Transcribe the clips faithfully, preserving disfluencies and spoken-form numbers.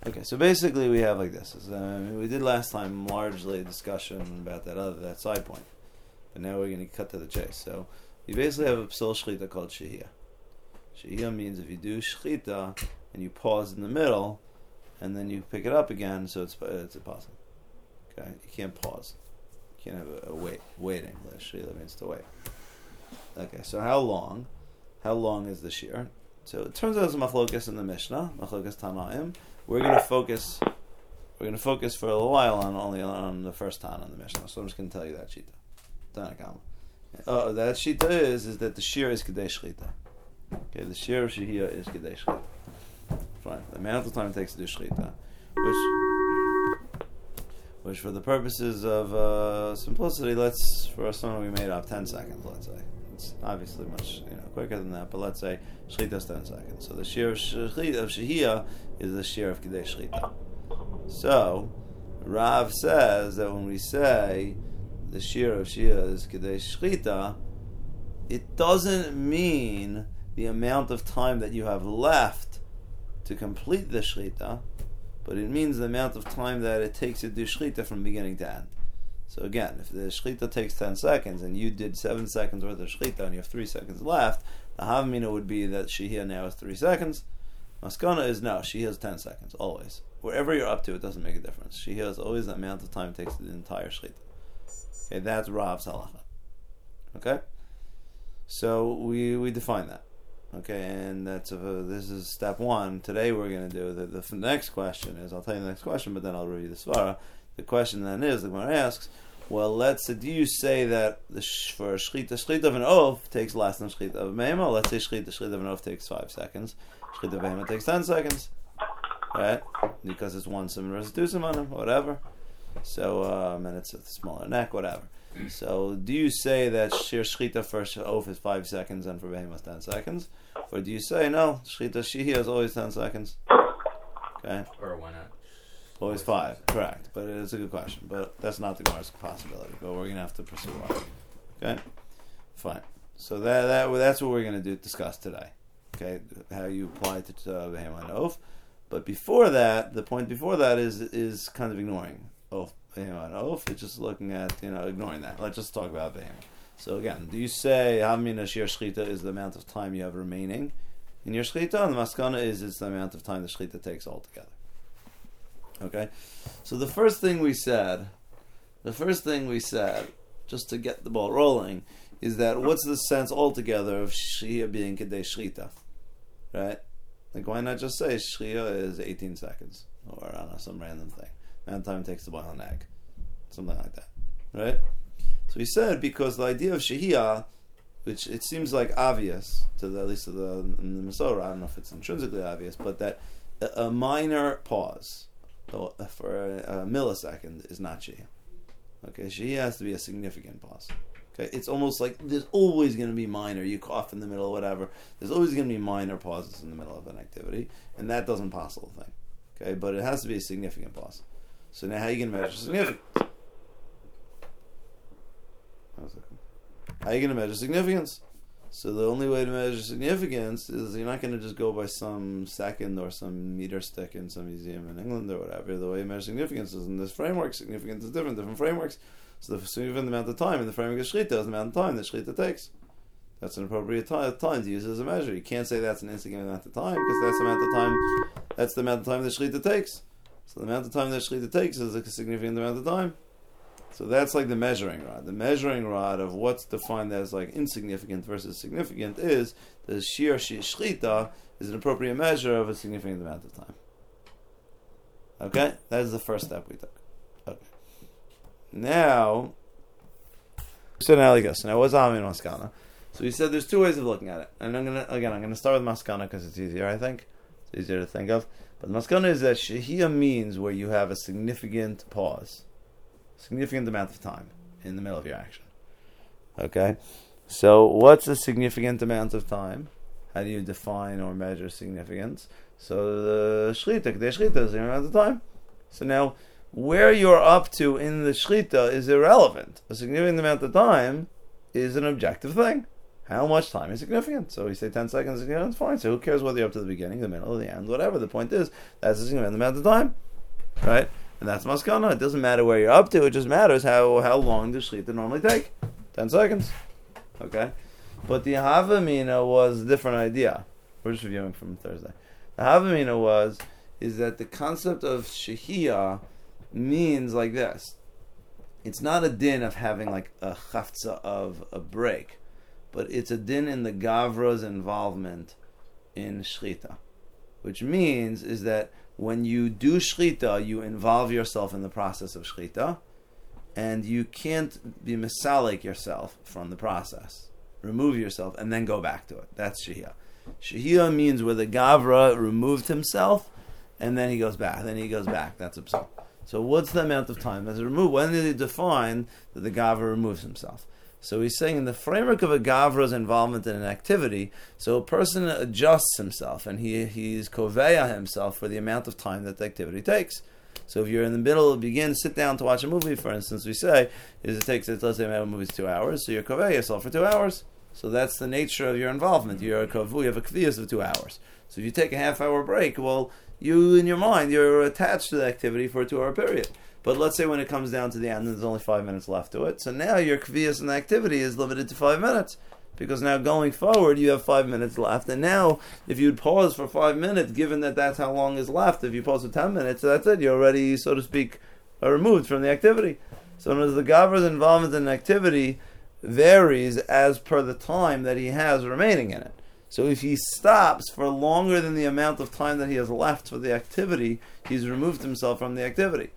Okay, so basically we have like this. Uh, we did last time largely a discussion about that other that side point, but now we're going to cut to the chase. So you basically have a psul shchita called shehiyah. Shehiyah means if you do shchita and you pause in the middle, and then you pick it up again, so it's it's a puzzle. Okay, you can't pause. You can't have a, a wait waiting. Shehiyah means to wait. Okay, so how long? How long is the shear? So it turns out it's a machlokas in the Mishnah, machlokas Tanaim. We're going to focus. We're going to focus for a little while on only on the first Tana in the Mishnah. So I'm just going to tell you that shita. Tanakama. Oh, that shita is is that the shear is kedei shchita. Okay, the shear of shehiyah is kedei shchita. Fine. The amount of time it takes to do shchita, which, which for the purposes of uh, simplicity, let's for someone we made up ten seconds. Let's say it's obviously much you know quicker than that, but let's say shchita is ten seconds. So the shear of shehiyah is the shear of kedei shchita. So Rav says that when we say the shear of shehiyah is kedei shchita, it doesn't mean the amount of time that you have left to complete the shchita, but it means the amount of time that it takes to do shchita from beginning to end. So again, if the shchita takes ten seconds and you did seven seconds worth of shchita and you have three seconds left, the havamina would be that shehiyah now is three seconds. Maskana is no, shehiyah is ten seconds, always. Wherever you're up to, it doesn't make a difference. Shehiyah is always the amount of time it takes to do the entire shchita. Okay, that's Rav's halacha. Okay? So we we define that. Okay, and that's a, this is step one. Today we're going to do the, the next question is I'll tell you the next question, but then I'll review the svara. The question then is the Gemara asks, well, let's say, do you say that the sh- for a shchita, shchita of an oaf takes less than shchita of a behema? Let's say shchita, shchita of an oaf takes five seconds, shchita of a behema takes ten seconds, right? Because it's one sim versus two sim on him, whatever. So um, and it's a smaller neck, whatever. So, do you say that shir shchita for oaf is five seconds and for behema is ten seconds, or do you say no? Shchita shehiyah is always ten seconds. Okay. Or why not? Always five, correct. But it's a good question. But that's not the Gemara's possibility. But we're gonna have to pursue our. Okay. Fine. So that that that's what we're gonna do discuss today. Okay, how you apply it to uh, behema and oaf. But before that, the point before that is is kind of ignoring oaf. You know, an oaf, it's just looking at, you know, ignoring that. Let's just talk about behema. So again, do you say Hamina Shir Shchita is the amount of time you have remaining in your Shchita, and the Maskana is it's the amount of time the Shchita takes altogether. Okay? So the first thing we said, the first thing we said, just to get the ball rolling, is that what's the sense altogether of Shia being Kedei Shchita? Right? Like, why not just say Shia is eighteen seconds? Or, I don't know, some random thing. Amount of time it takes to boil an egg. Something like that. Right? So he said, because the idea of shehiyah, which it seems like obvious, to the, at least to the, in the Masorah, I don't know if it's intrinsically obvious, but that a, a minor pause for a, a millisecond is not shehiyah. Okay, shehiyah has to be a significant pause. Okay, it's almost like there's always going to be minor, you cough in the middle, whatever, there's always going to be minor pauses in the middle of an activity, and that doesn't pass the whole thing. Okay, but it has to be a significant pause. So now, how are you going to measure significance? How are you going to measure significance? So the only way to measure significance is you're not going to just go by some second or some meter stick in some museum in England or whatever. The way you measure significance is in this framework. Significance is different, different frameworks. So the significant amount of time in the framework of shchita is the amount of time that shchita takes. That's an appropriate time, time to use as a measure. You can't say that's an insignificant amount of time because that's the amount of time. That's the amount of time that shchita takes. So the amount of time that shchita takes is a significant amount of time. So that's like the measuring rod. The measuring rod of what's defined as like insignificant versus significant is the shir shchita is an appropriate measure of a significant amount of time. Okay? That is the first step we took. Okay. Now, so now like this. Now what's Amin Maskana? So we said there's two ways of looking at it. And I'm gonna again I'm gonna start with Maskana because it's easier, I think. It's easier to think of. But Maskana is that shehiyah means where you have a significant pause. Significant amount of time in the middle of your action. Okay? So what's a significant amount of time? How do you define or measure significance? So the shchita, the shchita is the amount of time. So now, where you're up to in the shchita is irrelevant. A significant amount of time is an objective thing. How much time is significant? So we say ten seconds is significant, it's fine. So who cares whether you're up to the beginning, the middle, or the end, whatever. The point is, that's a significant amount of time. Right? And that's maskana. It doesn't matter where you're up to, it just matters how, how long does Shlita normally take. Ten seconds. Okay? But the Havamina was a different idea. We're just reviewing from Thursday. The Havamina was, is that the concept of Shehiyah means like this. It's not a din of having like a chaftza of a break, but it's a din in the Gavra's involvement in Shechita. Which means is that when you do Shechita, you involve yourself in the process of Shechita, and you can't be misalik yourself from the process. Remove yourself and then go back to it. That's Shehiyah. Shehiyah means where the Gavra removed himself, and then he goes back. Then he goes back. That's a psal. So what's the amount of time that's removed? When did he define that the Gavra removes himself? So he's saying in the framework of a Gavra's involvement in an activity, so a person adjusts himself and he he's koveya himself for the amount of time that the activity takes. So if you're in the middle, begin, sit down to watch a movie, for instance, we say, is it takes, let's say a movie is two hours, so you're koveya yourself for two hours. So that's the nature of your involvement. You're a kovu, you have a kviyas of two hours. So if you take a half hour break, well, you, in your mind, you're attached to the activity for a two hour period. But let's say when it comes down to the end, there's only five minutes left to it. So now your kviyas in the activity is limited to five minutes. Because now going forward, you have five minutes left. And now, if you'd pause for five minutes, given that that's how long is left, if you pause for ten minutes, that's it. You're already, so to speak, removed from the activity. So as the Gavra's involvement in an activity varies as per the time that he has remaining in it. So if he stops for longer than the amount of time that he has left for the activity, he's removed himself from the activity.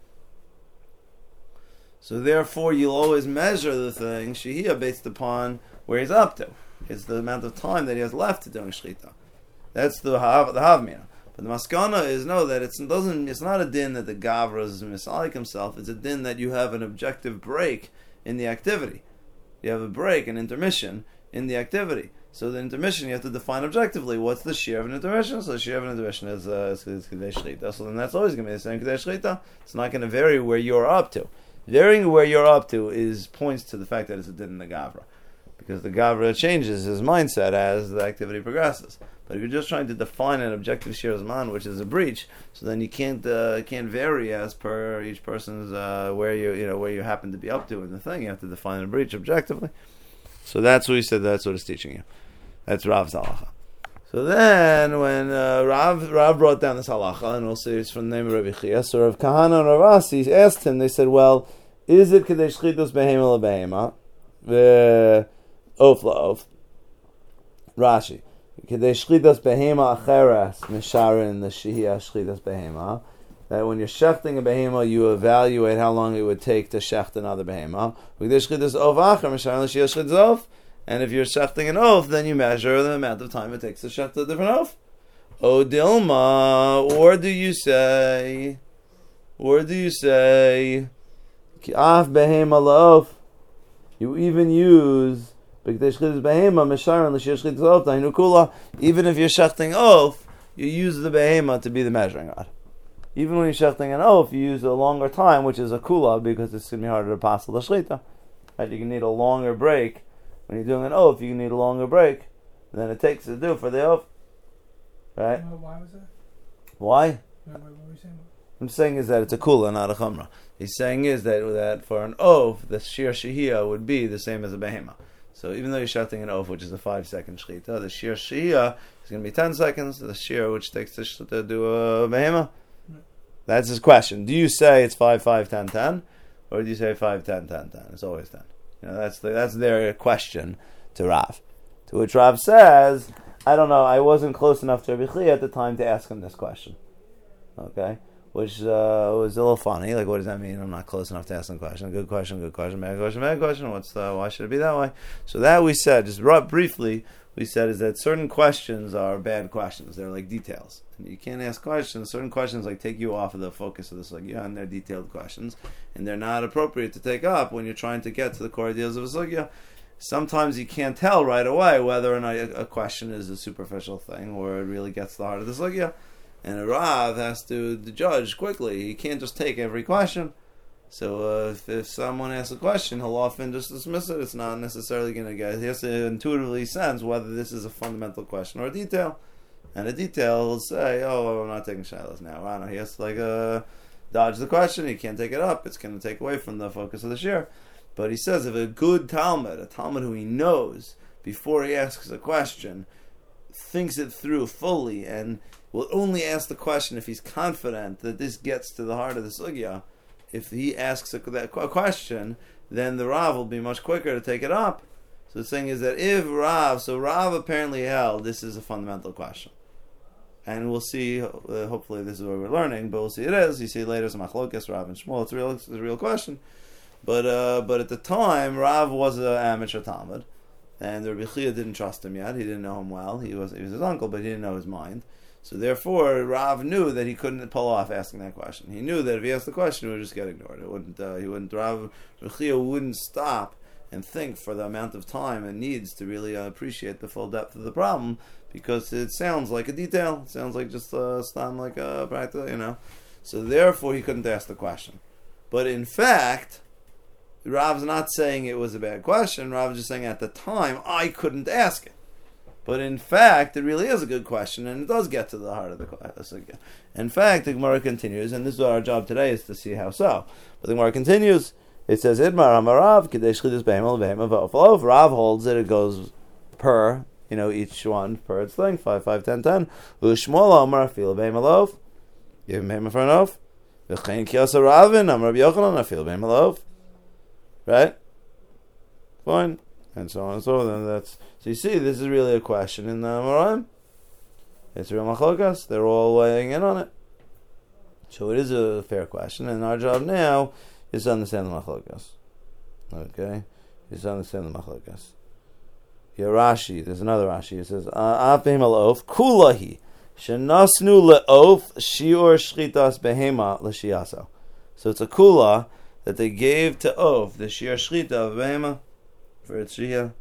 So therefore, you'll always measure the thing, Shehiyah, based upon where he's up to. It's the amount of time that he has left to doing Shechita. That's the hav, the havmina. But the maskana is, no, that it's, doesn't, it's not a din that the Gavra is misalik himself, it's a din that you have an objective break in the activity. You have a break, an intermission in the activity. So the intermission you have to define objectively. What's the shear of an intermission? So the shear of an intermission is uh, is Kedei Shechita. So then that's always going to be the same Kedei Shechita. It's not going to vary where you're up to. Varying where you're up to is points to the fact that it's a din in the Gavra. Because the Gavra changes his mindset as the activity progresses. But if you're just trying to define an objective shear zman, which is a breach, so then you can't uh, can't vary as per each person's uh, where you you know where you happen to be up to in the thing. You have to define a breach objectively. So that's what he said. That's what it's teaching you. That's Rav's halacha. So then, when uh, Rav Rav brought down this halacha, and we'll see it's from the name of Rabbi Chia, so Rav Kahana and Rav Asi asked him. They said, "Well, is it kedei shchitus behema lebehema, the of laov?" Rashi, kedei shchitus behema acheres misharin the shehiyah shchitus behema. That when you're shechting a behema, you evaluate how long it would take to shecht another behema. Kedei shchitus ov acher misharin the shehiyah shchitus ov. And if you're shechting an oaf, then you measure the amount of time it takes to shecht a different oaf. O Dilma, or do you say, or do you say, Ki'af behema la'of? You even use, even if you're shechting oaf, you use the behema to be the measuring rod. Even when you're shechting an oaf, you use a longer time, which is a kula, because it's going to be harder to pass the shechita. Right? You can need a longer break. When you're doing an oath, you need a longer break than it takes to do for the oath. Right? Well, why was that? Why? What, what were you saying? I'm saying is that it's a kula, not a chumrah. He's saying is that that for an oath, the shir shehiyah would be the same as a behema. So even though you're shouting an oath, which is a five second shechita, the shir shehiyah is going to be ten seconds. The shir which takes to, to do a behema. Right. That's his question. Do you say it's five, five, ten, ten, or do you say five, ten, ten, ten? It's always ten. You know, that's the, that's their question to Rav. To which Rav says, I don't know, I wasn't close enough to Rabbi Chia at the time to ask him this question. Okay? Which uh, was a little funny. Like, what does that mean? I'm not close enough to ask him a question. Good question, good question, bad question, bad question. What's the, why should it be that way? So that we said, just r- briefly, we said is that certain questions are bad questions. They're like details. And you can't ask questions. Certain questions like take you off of the focus of the sugya, and they're detailed questions. And they're not appropriate to take up when you're trying to get to the core ideas of a sugya. Sometimes you can't tell right away whether or not a, a question is a superficial thing or it really gets to the heart of the sugya. And a Rav has to, to judge quickly. He can't just take every question. So uh, if, if someone asks a question, he'll often just dismiss it. It's not necessarily going to get. He has to intuitively sense whether this is a fundamental question or a detail. And a detail, he'll say, "Oh, I'm not taking shilas now." I don't know. He has to like uh, dodge the question. He can't take it up. It's going to take away from the focus of the shir. But he says, if a good Talmud, a Talmud who he knows before he asks a question, thinks it through fully and will only ask the question if he's confident that this gets to the heart of the sugya. If he asks a, that question, then the Rav will be much quicker to take it up. So the thing is that if Rav, so Rav apparently held this is a fundamental question. And we'll see, uh, hopefully this is what we're learning, but we'll see it is. You see later it's Machlokes, Rav and Shmuel, it's a real, it's a real question. But uh, but at the time, Rav was an amateur Talmud, and the Rebbe Chia didn't trust him yet. He didn't know him well. He was he was his uncle, but he didn't know his mind. So therefore, Rav knew that he couldn't pull off asking that question. He knew that if he asked the question, it would just get ignored. It wouldn't. Uh, he wouldn't. Rav Rebbe Chia wouldn't stop and think for the amount of time it needs to really uh, appreciate the full depth of the problem, because it sounds like a detail. It sounds like just uh, sound like a practical, you know. So therefore, he couldn't ask the question. But in fact, Rav's not saying it was a bad question. Rav's just saying at the time I couldn't ask it. But in fact, it really is a good question, and it does get to the heart of the question. In fact, the Gemara continues, and this is what our job today is to see how so. But the Gemara continues. It says, "Idmar Amarav Kadesh Chidus Behemel Behemel V'Ofalov." Rav holds it. It goes per, you know, each one per its length, five, five, ten, ten. U'Shmuel Amar Afil Behemelov. Give him Behemel for an oath. V'Chein Kiyasa Ravin Amar Rabbi Yochanan Afil Behemelov. Right? Fine. And so on and so on. And that's, so you see, this is really a question in the Amoraim. It's real machlokas. They're all weighing in on it. So it is a fair question. And our job now is to understand the machlokas. Okay? Is to understand the machlokas. Here Rashi, there's another Rashi. It says, Af behema le'of, kulahi, shenasnu le'of, shiur shchitas behema l'shiaso. So it's a kula that they gave to Ov, the Shir Shrita of Behema, for its Shia.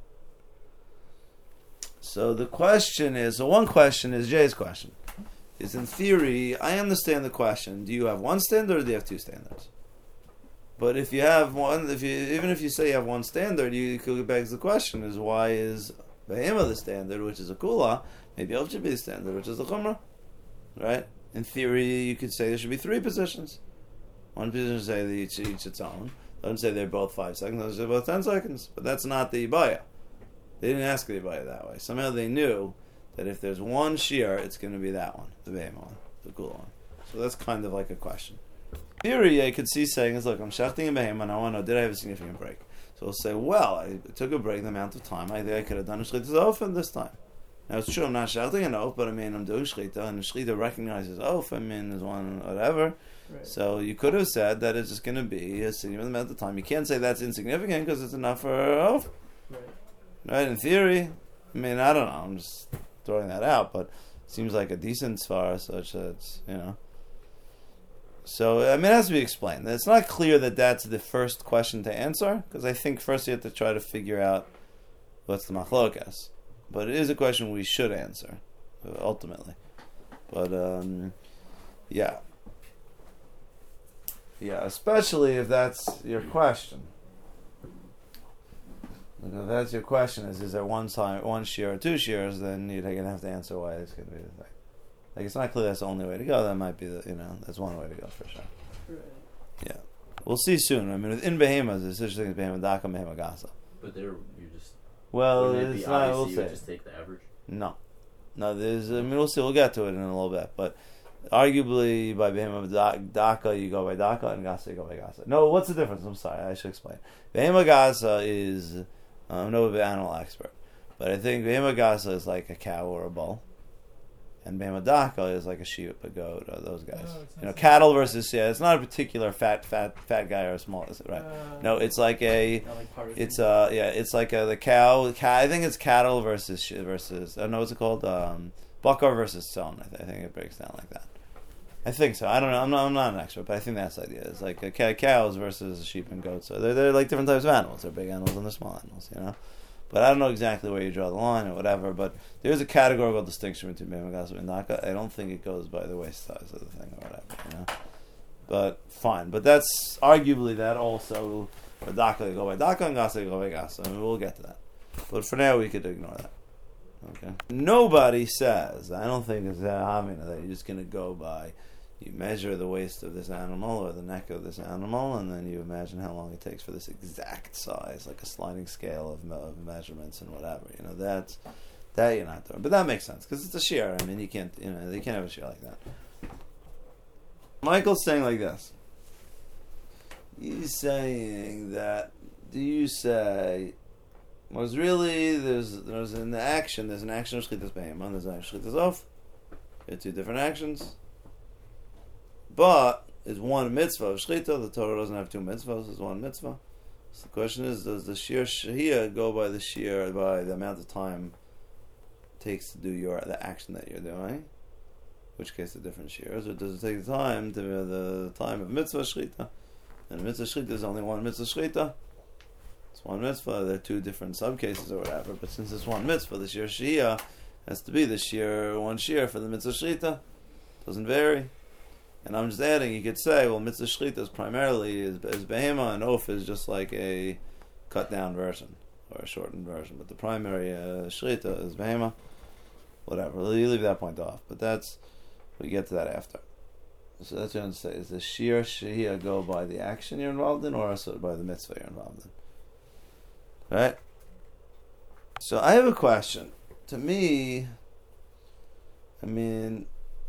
So the question is, so one question is Jay's question. Is in theory, I understand the question, do you have one standard or do you have two standards? But if you have one, if you even if you say you have one standard, you could begs the question is why is Behema the standard, which is a Kula, maybe Ov should be the standard, which is a Chumrah, right? In theory, you could say there should be three positions. One position say that each, each its own. Don't say they're both five seconds. Those are both ten seconds. But that's not the Ibaya. They didn't ask the Ibaya that way. Somehow they knew that if there's one shear, it's going to be that one, the Behema one, the Kula one. So that's kind of like a question. In theory, I could see saying, is look, I'm shachting a Behema and I want to know, did I have a significant break? So we'll say, well, I took a break the amount of time. I think I could have done a Shechita's Ofen this time. Now it's true, I'm not shouting an oath, but I mean, I'm doing Shechita, and the Shechita recognizes oath, I mean, there's one, whatever. Right. So you could have said that it's just going to be a significant amount of time. You can't say that's insignificant because it's enough for oath. Right. Right, in theory, I mean, I don't know, I'm just throwing that out, but it seems like a decent svara such that it's, you know. So, I mean, it has to be explained. It's not clear that that's the first question to answer, because I think first you have to try to figure out what's the machlokas. But it is a question we should answer, ultimately. But, um, yeah. Yeah, especially if that's your question. Like if that's your question, is is there one time, one shear or two shears, then you're going to have to answer why it's going to be the thing. Like, it's not clear that's the only way to go. That might be the, you know, that's one way to go for sure. Right. Yeah. We'll see soon. I mean, within behemoths, there's such a thing as behemah daka and behemah gasa. But there, you just... Well, it it's not, we'll you say. just take the average? No. No, there's, I mean, we'll see. We'll get to it in a little bit. But arguably, by behemah daka, you go by daka, and gasa, you go by gasa. No, what's the difference? I'm sorry, I should explain. Behemah gasa is, uh, I'm no animal expert, but I think behemah gasa is like a cow or a bull. And behemah daka is like a sheep, a goat, or those guys. Oh, you know, cattle versus, yeah, it's not a particular fat, fat, fat guy or a small, is it, right? Uh, no, it's like a, like it's uh, yeah, it's like a, the cow, I think it's cattle versus, versus, I don't know what's it called, um, bakar versus son, I, th- I think it breaks down like that. I think so, I don't know, I'm not, I'm not an expert, but I think that's the idea. It's like a cow, cows versus sheep and goats, so they're, they're like different types of animals, they're big animals and they're small animals, you know? But I don't know exactly where you draw the line or whatever, but there's a categorical distinction between behemah gasa and daka. I don't think it goes by the waist size of the thing or whatever, you know. But fine. But that's arguably that also. For Daka, go by Daka, and Gasa, go by Gasa. I mean, we'll get to that. But for now, we could ignore that. Okay. Nobody says, I don't think it's that Hamina, that you're just going to go by, you measure the waist of this animal or the neck of this animal, and then you imagine how long it takes for this exact size, like a sliding scale of, of measurements and whatever. You know, that's, that you're not doing. But that makes sense, because it's a shear. I mean, you can't, you know, they can't have a shear like that. Michael's saying like this. He's saying that, do you say, was really, there's there's an action, there's an action of Shchitas Behemah, there's an action of Shchitas Of. They're two different actions. But, it's one mitzvah of Shchita, the Torah doesn't have two mitzvahs, it's one mitzvah. So the question is, does the Shir Shahiyah go by the Shir, by the amount of time it takes to do your the action that you're doing? In which case, the different Shirs, or does it take the time, to the time of mitzvah Shchita? And mitzvah shchita is only one mitzvah shchita. It's one mitzvah. There are two different subcases or whatever. But since it's one mitzvah, the shir shia has to be the shir one shir for the mitzvah shchita. Doesn't vary. And I'm just adding. You could say, well, mitzvah shchita is primarily is, is behema, and oaf is just like a cut down version or a shortened version. But the primary uh, shchita is behema. Whatever. You leave that point off. But that's we get to that after. So that's what I'm saying. Is the shir shahiyah go by the action you're involved in, or also by the mitzvah you're involved in? Right? So I have a question. To me, I mean,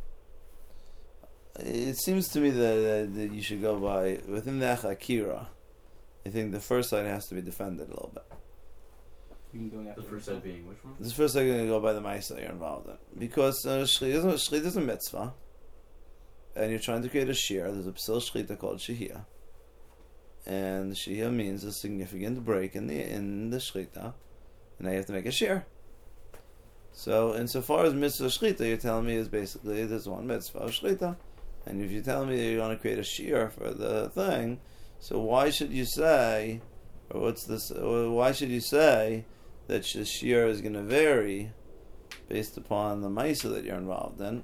it seems to me that, that, that you should go by, within the Akira, I think the first side has to be defended a little bit. You can go after the first side being which one? The first side is going to go by the ma'aseh you're involved in. Because uh, shchita is a mitzvah. And you're trying to create a shir. There's a psil shchita called shihiyah, and shihiyah means a significant break in the in the shchita, and now you have to make a shir. So, insofar as mitzvah shchita, you're telling me is basically there's one mitzvah of shchita, and if you're telling me that you're going to create a shir for the thing, so why should you say, or what's this? Or why should you say that the shir is going to vary based upon the ma'aseh that you're involved in?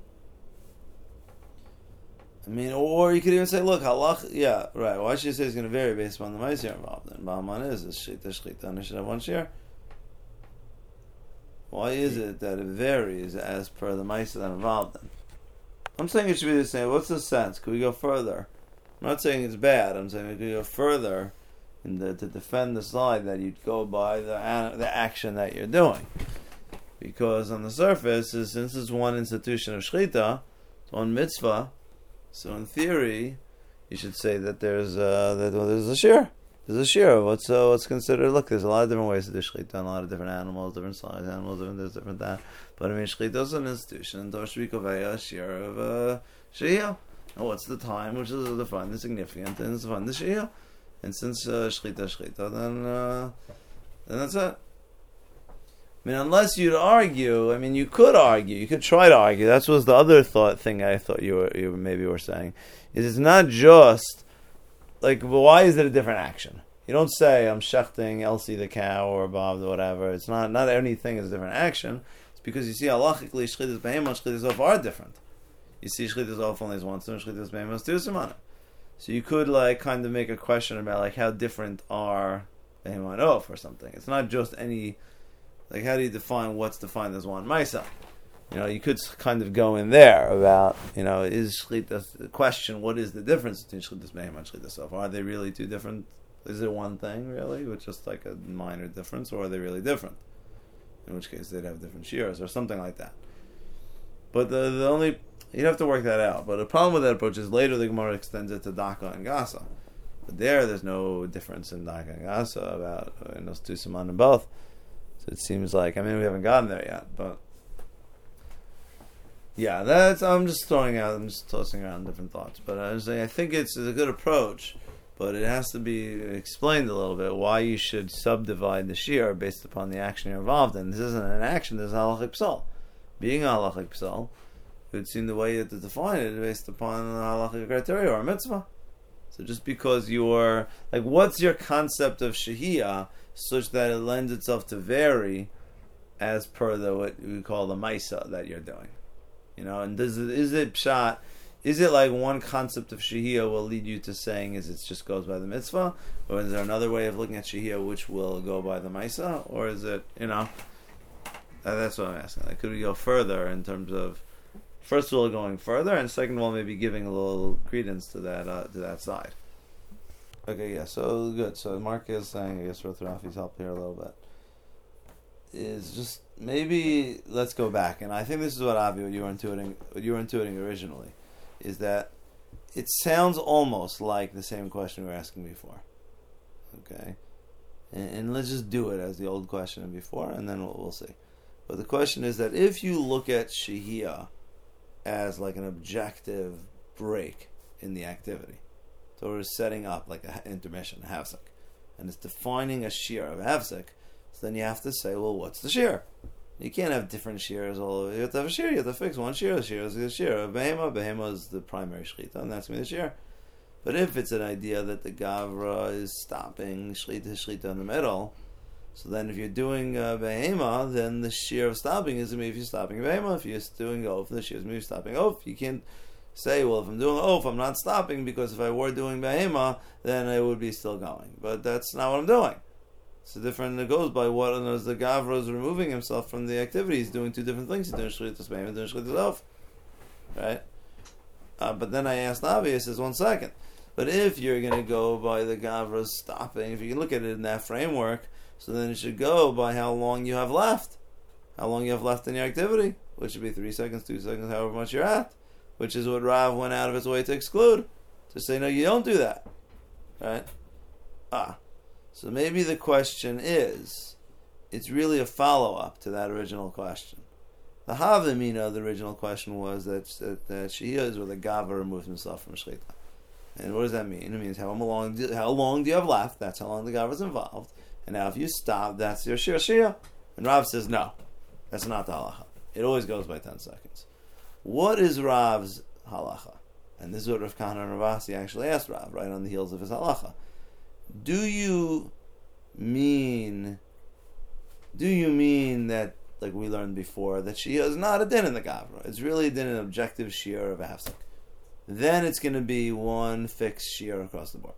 I mean, or you could even say, look, halach, yeah, right. Why should you say it's going to vary based upon the ma'aseh you're involved in? Ba'aman is, is shchita, shchita, and it should have one share. Why is it that it varies as per the ma'aseh that I'm involved in? I'm saying it should be the same. What's the sense? Could we go further? I'm not saying it's bad. I'm saying we could go further in the, to defend the side that you'd go by the the action that you're doing. Because on the surface, is, since it's one institution of shchita, it's one mitzvah, so in theory, you should say that there's uh, that well, there's a shir. There's a shir. What's uh, what's considered? Look, there's a lot of different ways to do shchita, a lot of different animals, different size animals, different this, different that. But I mean, shchita is an institution. And there should be a shir of uh, shihiyah. And what's the time, which is defined the significant, and it's defined the shihiyah. And since uh, shchita, shchita, then uh, then that's it. I mean, unless you'd argue, I mean, you could argue, you could try to argue. That was the other thought thing I thought you were, you maybe were saying, is it's not just, like, well, why is it a different action? You don't say, I'm shechting Elsie the cow or Bob or whatever. It's not, not anything is a different action. It's because you see, halachically, shchitas behemah, shchitas of are different. You see, shchitas of only is one sim, shchitas behemah is two simana. So you could, like, kind of make a question about, like, how different are behemah and of or something. It's not just any... Like, how do you define what's defined as one ma'aseh? You know, you could kind of go in there about, you know, is shchita, the question, what is the difference between shchitas behemah and shchitas of? Are they really two different? Is it one thing, really, with just like a minor difference, or are they really different? In which case, they'd have different shears or something like that. But the the only, you'd have to work that out. But the problem with that approach is later the Gemara extends it to Daka and Gasa. But there, there's no difference in Daka and Gasa about, in those two siman in both. It seems like, I mean, we haven't gotten there yet, but yeah, that's, I'm just throwing out, I'm just tossing around different thoughts, but I was saying, I think it's a good approach, but it has to be explained a little bit why you should subdivide the shir based upon the action you're involved in. This isn't an action, this is halachic psal. Being a halachic psal, it would seem the way you have to define it is based upon the halachic criteria or a mitzvah. So just because you're, like, what's your concept of shahiyah such that it lends itself to vary as per the what we call the ma'aseh that you're doing, you know? And does it, is it pshat? is it like one concept of Shehiyah will lead you to saying is it just goes by the mitzvah? Or is there another way of looking at Shehiyah which will go by the Maisa? Or is it, you know, uh, that's what I'm asking. Like, could we go further in terms of, first of all, going further, and second of all, maybe giving a little credence to that uh, to that side? Okay, yeah, so good. So Mark is saying, I guess with Rafi's help here a little bit, is just maybe let's go back, and I think this is what Avi, what you were intuiting, what you were intuiting originally, is that it sounds almost like the same question we were asking before. Okay, and, and let's just do it as the old question before, and then we'll, we'll see. But the question is that if you look at Shehiyah as like an objective break in the activity, so we're setting up like an intermission, a hafsek, and it's defining a shear of a hafsek, so then you have to say, well, what's the shear? You can't have different shears all over. You have to have a shear. You have to fix one shear. The shear is the shear of behema. Behema is the primary shechita, and that's going to be the shear. But if it's an idea that the gavra is stopping shechita shechita in the middle, so then if you're doing uh, behema, then the shear of stopping is going to be if you're stopping behema. If you're doing oaf, the shear is going to be stopping oaf. You can't say, well, if I'm doing oaf, I'm not stopping, because if I were doing behema, then it would be still going. But that's not what I'm doing. It's a different, it goes by what, and as the Gavra is removing himself from the activity, he's doing two different things. He's doing Shlitas Behema, doing Shlitas Oaf. Right? Uh, but then I asked Avi, I says, one second. But if you're going to go by the Gavra stopping, if you can look at it in that framework, so then it should go by how long you have left. How long you have left in your activity, which should be three seconds, two seconds, however much you're at. Which is what Rav went out of his way to exclude. To say, no, you don't do that. Right? Ah. So maybe the question is, it's really a follow-up to that original question. The Havamina of the original question was that, that, that Shehiyah is where the Gavra removes himself from Shechita. And what does that mean? It means how long, do, how long do you have left? That's how long the Gavra is involved. And now if you stop, that's your Shir Shehiyah. And Rav says, no, that's not the halacha. It always goes by ten seconds. What is Rav's halacha? And this is what Rav Kahana Ravasi actually asked Rav, right on the heels of his halacha. Do you mean, do you mean that, like we learned before, that Shehiyah is not a din in the Gavra? It's really a din an objective shear of a hafsek. Then it's going to be one fixed shear across the board.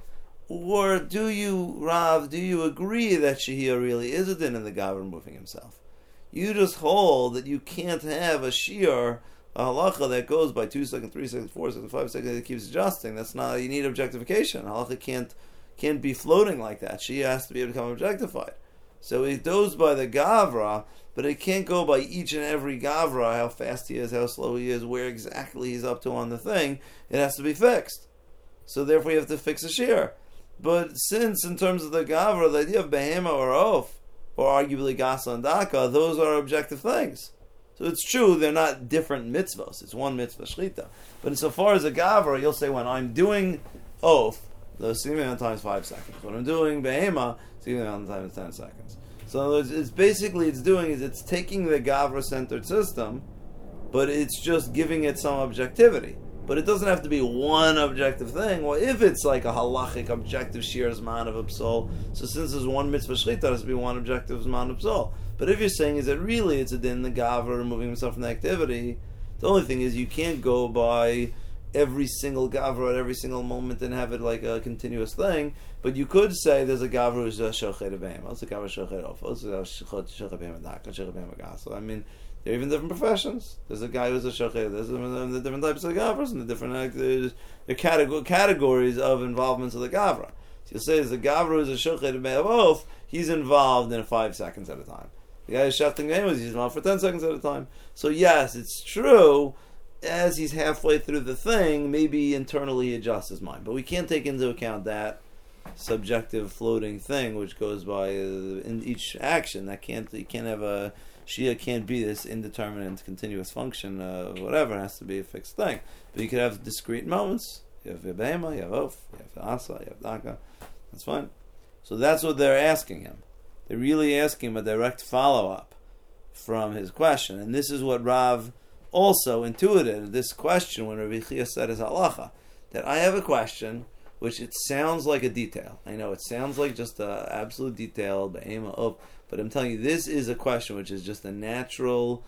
Or do you, Rav, do you agree that Shehiyah really is a din in the Gavra moving himself? You just hold that you can't have a shear, a halacha that goes by two seconds, three seconds, four seconds, five seconds, it keeps adjusting. That's not, you need objectification. Halacha can't can't be floating like that. She has to be able to become objectified. So it goes by the Gavra, but it can't go by each and every Gavra, how fast he is, how slow he is, where exactly he's up to on the thing. It has to be fixed. So therefore you have to fix a shear. But since in terms of the Gavra, the idea of Behema or Oaf, or arguably Gasa and Daka, those are objective things. So it's true, they're not different mitzvahs. It's one mitzvah shchita. But insofar as a Gavra, you'll say, when I'm doing Oaf, the significant amount of time is five seconds. When I'm doing Behema, significant amount of time is ten seconds. So it's, it's basically, it's doing is it's taking the Gavra-centered system, but it's just giving it some objectivity. But it doesn't have to be one objective thing. Well, if it's like a halachic objective shear zman of a psal, so since there's one mitzvah shchita, it has to be one objective zman of psal. But if you're saying is that really it's a din the Gavra removing himself from the activity, the only thing is you can't go by every single Gavra at every single moment and have it like a continuous thing. But you could say there's a Gavra who's a shochet behema, it's a Gavra shochet ofo, it's a shochet behema daka, shochet behema gasa. I mean, they're even different professions. There's a guy who's a shochet. There's the different types of Gavras and the different uh, the categor- categories of involvements of the Gavra. So you'll say there's a Gavra who's a shochet behema off. He's involved in five seconds at a time. The guy who's shafting behemas, he's involved for ten seconds at a time. So yes, it's true. As he's halfway through the thing, maybe internally he adjusts his mind. But we can't take into account that subjective floating thing which goes by uh, in each action. That can't, you can't have a, Shia can't be this indeterminate continuous function of whatever. It has to be a fixed thing. But you could have discrete moments. You have Behema, you have Oaf, you have Asa, you have Daka. That's fine. So that's what they're asking him. They're really asking him a direct follow-up from his question. And this is what Rav also intuited this question when Rabbi Chia said his halacha, that I have a question which it sounds like a detail. I know it sounds like just an absolute detail, but I'm telling you, this is a question which is just a natural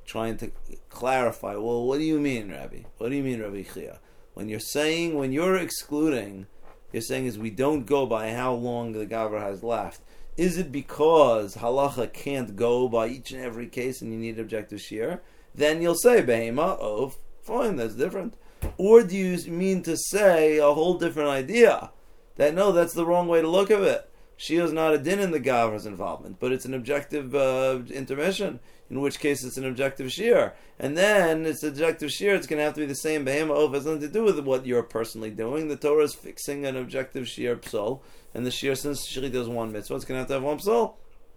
trying to clarify, well, what do you mean, Rabbi? What do you mean, Rabbi Chia? When you're saying, when you're excluding, you're saying is we don't go by how long the Gavra has left. Is it because halacha can't go by each and every case and you need objective shear? Then you'll say, Behema, oh, fine, that's different. Or do you mean to say a whole different idea? That no, that's the wrong way to look at it. Shia is not a din in the Gavra's involvement, but it's an objective uh, intermission, in which case it's an objective shear. And then it's objective shear, it's going to have to be the same Behema. Oh, it has nothing to do with what you're personally doing. The Torah is fixing an objective shear psal, and the shear, since Shechita is one mitzvah, it's going to have to have one psal.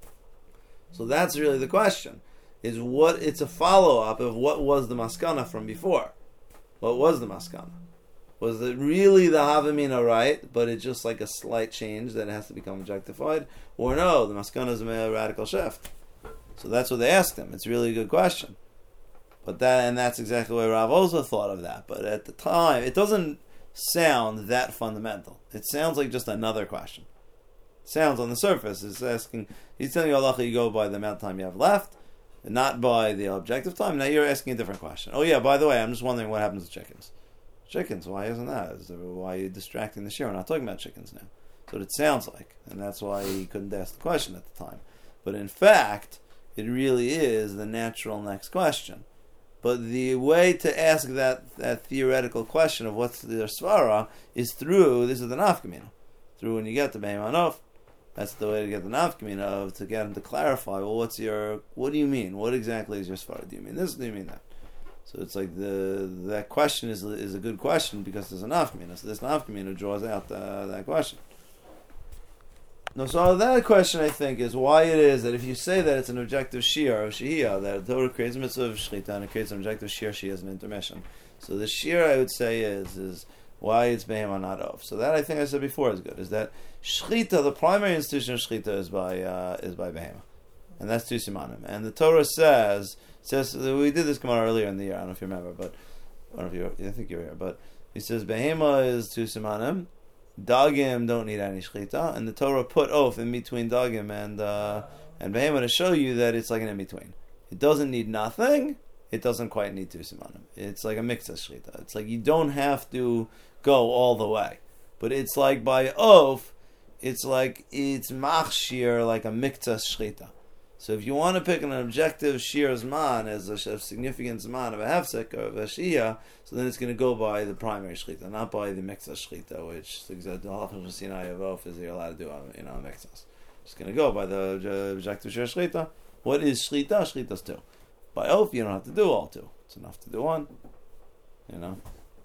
So that's really the question. Is what it's a follow-up of what was the maskana from before. What was the maskana? Was it really the Havamina right, but it's just like a slight change that has to become objectified? Or no, the maskana is a radical shift. So that's what they asked him. It's really a good question. But that, and that's exactly why Rav also thought of that. But at the time, it doesn't sound that fundamental. It sounds like just another question. It sounds on the surface, it's asking, he's telling you Allah, you go by the amount of time you have left, not by the objective time. Now you're asking a different question. Oh yeah, by the way, I'm just wondering what happens to chickens. Chickens, why isn't that? Is there, why are you distracting the shear? We're not talking about chickens now. That's what it sounds like. And that's why he couldn't ask the question at the time. But in fact, it really is the natural next question. But the way to ask that, that theoretical question of what's the svara is through, this is the nafkamina. Through when you get to Be'emanof, that's the way to get the nafkamina of, to get him to clarify, well, what's your, what do you mean? What exactly is your svara? Do you mean this? Do you mean that? So it's like the that question is is a good question because there's a nafkamina. So this nafkamina draws out uh, that question. No, so that question I think is why it is that if you say that it's an objective shear of shehiyah, that the Torah creates a mitzvah of shechita and it creates an objective shear, she has an intermission. So the shear I would say is is why it's behema not of. So that I think I said before is good. Is that shechita, the primary institution of shechita is by uh, is by behema, and that's two simanim. And the Torah says says we did this Gemara earlier in the year. I don't know if you remember, but I don't know if you I think you were here, but he says behema is two simanim. Dagim don't need any shechita, and the Torah put oath in between dagim and uh, and behema to show you that it's like an in between. It doesn't need nothing. It doesn't quite need two simanim. It's like a mix of shechita. It's like you don't have to go all the way, but it's like by oath, it's like it's machshir like a mikta shechita. So if you want to pick an objective shir zman as a significant zman of a hefsek or of a shia, so then it's going to go by the primary shechita, not by the mikta shechita, which the halachah of Sinai of oath is you're allowed to do on, you know, mixas. It's going to go by the objective shir shechita. What is shechita? Shechita's two. By oath, you don't have to do all two. It's enough to do one. You know.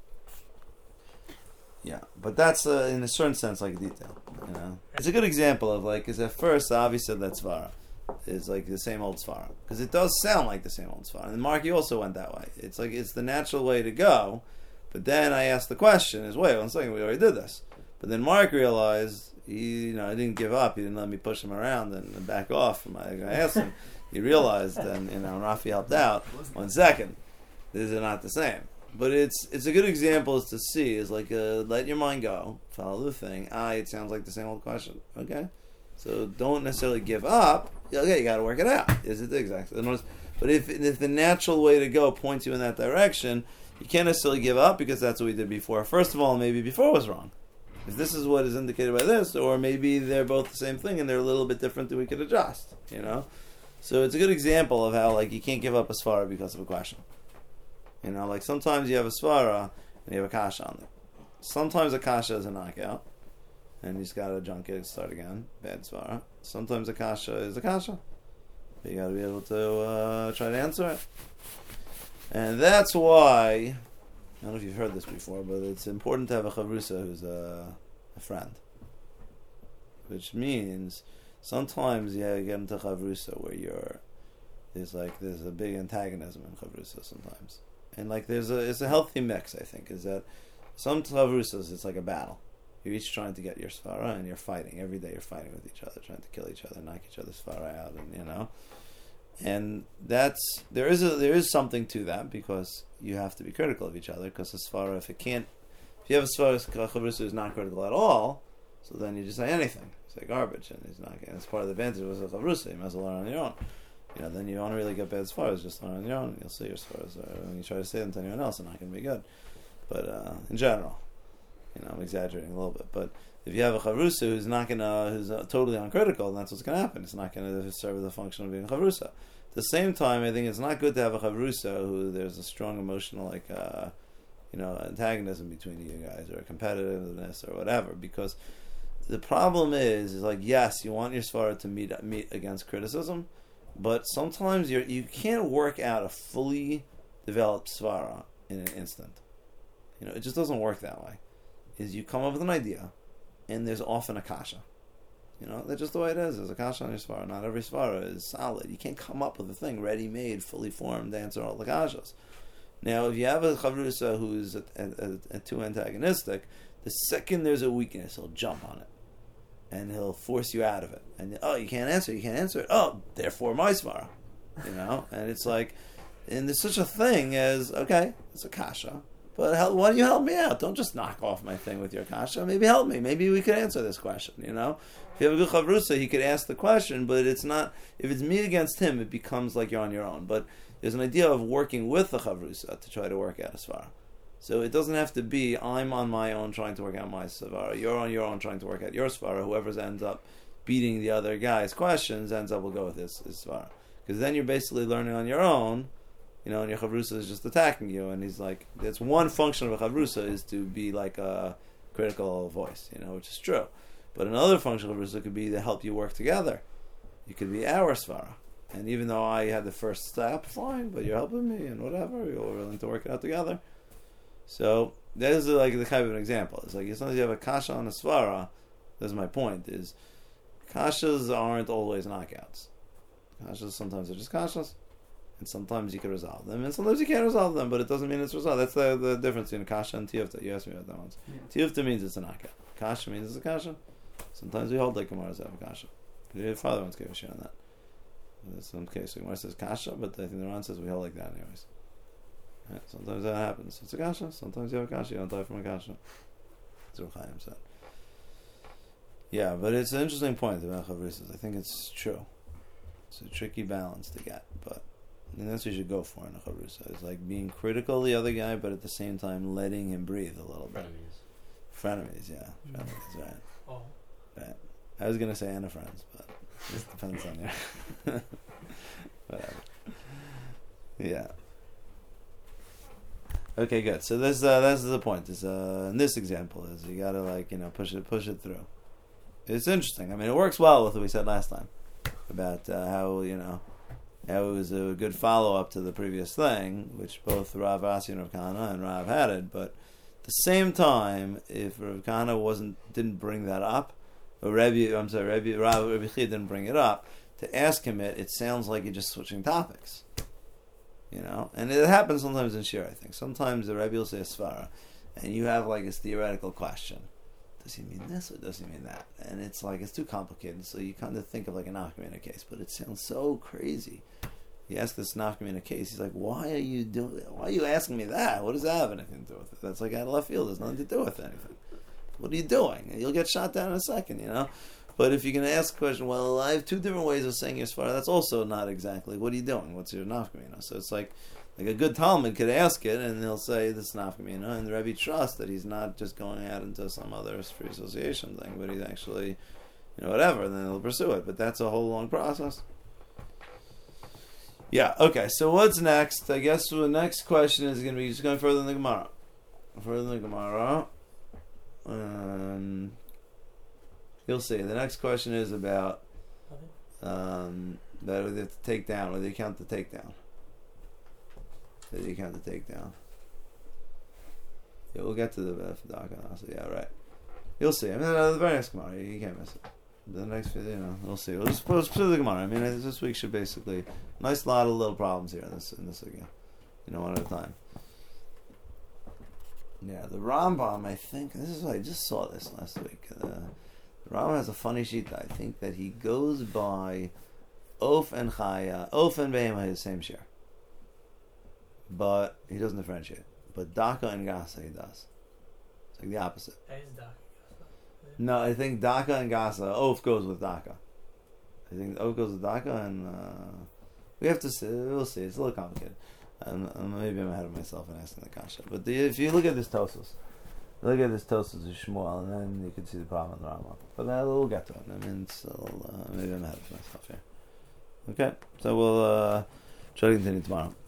Yeah, but that's uh, in a certain sense like a detail. You know, it's a good example of like, because at first obviously that svara is like the same old svara because it does sound like the same old svara. And Marky also went that way. It's like it's the natural way to go. But then I asked the question: Is wait one second, we already did this. But then Mark realized he, you know, I didn't give up. He didn't let me push him around and, and back off. From my, I asked him. He realized, and you know, Rafi helped out. One second, these are not the same. But it's it's a good example is to see is like uh, let your mind go, follow the thing. Ah, it sounds like the same old question. Okay, so don't necessarily give up. Okay, you got to work it out. Is it exactly? But if if the natural way to go points you in that direction, you can't necessarily give up because that's what we did before. First of all, maybe before was wrong. If this is what is indicated by this, or maybe they're both the same thing and they're a little bit different that we could adjust. You know. So it's a good example of how like you can't give up a svara because of a question. You know, like sometimes you have a svara and you have a kasha on it. Sometimes a kasha is a knockout, and you just gotta junk it and start again. Bad svara. Sometimes a kasha is a kasha. But you gotta be able to uh, try to answer it. And that's why, I don't know if you've heard this before, but it's important to have a chavrusa who's a, a friend. Which means sometimes you get into chavrusa where you're there's like there's a big antagonism in chavrusa sometimes, and like there's a it's a healthy mix. I think is that some chavrusas it's like a battle. You're each trying to get your svara, and you're fighting every day. You're fighting with each other, trying to kill each other, knock each other's svara out, and you know, and that's there is a there is something to that because you have to be critical of each other because the svara if it can't if you have a svara chavrusa who's not critical at all, so then you just say anything. Say garbage, and he's not getting. It's part of the advantage of a chavrusa. You might as well learn on your own. you know, then you don't really get bad svaras, just learn on your own, and you'll see your svaras. Or when you try to say them to anyone else, they're not going to be good. But uh, in general, you know, I'm exaggerating a little bit. But if you have a chavrusa who's not going to, who's uh, totally uncritical, then that's what's going to happen. It's not going to serve the function of being a chavrusa. At the same time, I think it's not good to have a chavrusa who there's a strong emotional, like, uh, you know, antagonism between you guys, or competitiveness, or whatever, because the problem is, is like, yes, you want your svara to meet meet against criticism, but sometimes you you can't work out a fully developed svara in an instant. You know, it just doesn't work that way. Is you come up with an idea, and there's often a kasha. You know, that's just the way it is. There's a kasha on your svara. Not every svara is solid. You can't come up with a thing ready-made, fully formed to answer all the kashas. Now, if you have a chavrusa who's a, a, a, too antagonistic, the second there's a weakness, he'll jump on it. And he'll force you out of it. And, oh, you can't answer it, you can't answer it. Oh, therefore my svara. You know? And it's like, and there's such a thing as, okay, it's a kasha, but help, why don't you help me out? Don't just knock off my thing with your kasha. Maybe help me. Maybe we could answer this question, you know? If you have a good chavrusa, he could ask the question, but it's not, if it's me against him, it becomes like you're on your own. But there's an idea of working with the chavrusa to try to work out a svara. So it doesn't have to be, I'm on my own trying to work out my svara, you're on your own trying to work out your svara. Whoever ends up beating the other guy's questions ends up will go with his, his svara. Because then you're basically learning on your own, you know, and your chavrusa is just attacking you, and he's like, that's one function of a chavrusa, is to be like a critical voice, you know, which is true. But another function of chavrusa could be to help you work together. You could be our svara. And even though I had the first step, fine, but you're helping me, and whatever, we're willing to work it out together. So that is like the kind of an example. It's like, as long as you have a kasha on a svara, that's my point, is kashas aren't always knockouts. Kashas sometimes are just kashas, and sometimes you can resolve them, and sometimes you can't resolve them, but it doesn't mean it's resolved. That's the, the difference between kasha and tiyufta. You asked me about that once. Yeah. Tiyufta means it's a knockout. Kasha means it's a kasha. Sometimes we hold like Gemara's have a kasha. Your father once gave a share on that. In some cases, Gemara says kasha, but I think the Ran says we hold like that anyways. Right? Sometimes that happens. It's a kasha. Sometimes you have a kasha. You don't die from a kasha. That's what Chaim said. Yeah, but it's an interesting point about chavrusas. I think it's true. It's a tricky balance to get, but I think that's what you should go for in a chavrusa. It's like being critical of the other guy, but at the same time letting him breathe a little bit. Frenemies. Frenemies, yeah. Frenemies, right. Oh. Right. I was going to say Anna friends, but it just depends on you. Whatever. Yeah. Okay, good. So this uh, this is the point. Is uh, in this example is you gotta like you know push it push it through. It's interesting. I mean, it works well with what we said last time about uh, how you know how it was a good follow up to the previous thing, which both Rav Asi and Rav Kahana and Rav had it. But at the same time, if Rav Kahana wasn't didn't bring that up, or Rebbe, I'm sorry, Rebbe, Rav Rebbe Chia didn't bring it up to ask him it, it sounds like you're just switching topics. You know, and it happens sometimes in Shir, I think. Sometimes the Rebbe will say a svara, and you have like this theoretical question. Does he mean this or does he mean that? And it's like, it's too complicated, so you kind of think of like a nafkamina case, but it sounds so crazy. You ask this nafkamina case, he's like, why are you doing, why are you asking me that? What does that have anything to do with it? That's like out of left field, there's nothing to do with anything. What are you doing? And you'll get shot down in a second, you know? But if you're going to ask a question, well, I have two different ways of saying your svara, that's also not exactly, what are you doing? What's your nafkamina? So it's like, like a good Talmud could ask it, and they'll say this is nafkamina, and the Rebbe trusts that he's not just going out into some other free association thing, but he's actually, you know, whatever, and then he'll pursue it. But that's a whole long process. Yeah, okay, so what's next? I guess the next question is going to be just going further in the Gemara. Further in the Gemara. Um, you'll see. The next question is about um, that they have to take down, or they count the takedown. That you count the takedown. Yeah, we'll get to the Fadaka also. Yeah, right. You'll see. I mean, uh, the very next Gemara, you can't miss it. The next, you know, we'll see. We'll just let's put the Gemara. I mean, this week should basically nice lot of little problems here in this in this again. You know, one at a time. Yeah, the Rambam. I think this is what I just saw this last week. Uh, the Rambam has a funny shita. I think that he goes by Of and Chaya. Of and Behema is the same share. But he doesn't differentiate. But Daka and Gasa he does. It's like the opposite. That is Daka. No, I think Daka and Gasa. Oaf goes with Daka. I think Oaf goes with Daka, and uh, We have to see. We'll see. It's a little complicated. And, and maybe I'm ahead of myself in asking the kasha. But the, if you look at this Tosos, look at this Tosos of Shmuel, and then you can see the problem in the Rambam. But uh, we'll get to it. I mean, it's, uh, maybe I'm ahead of myself here. Okay, so we'll uh, try to continue tomorrow.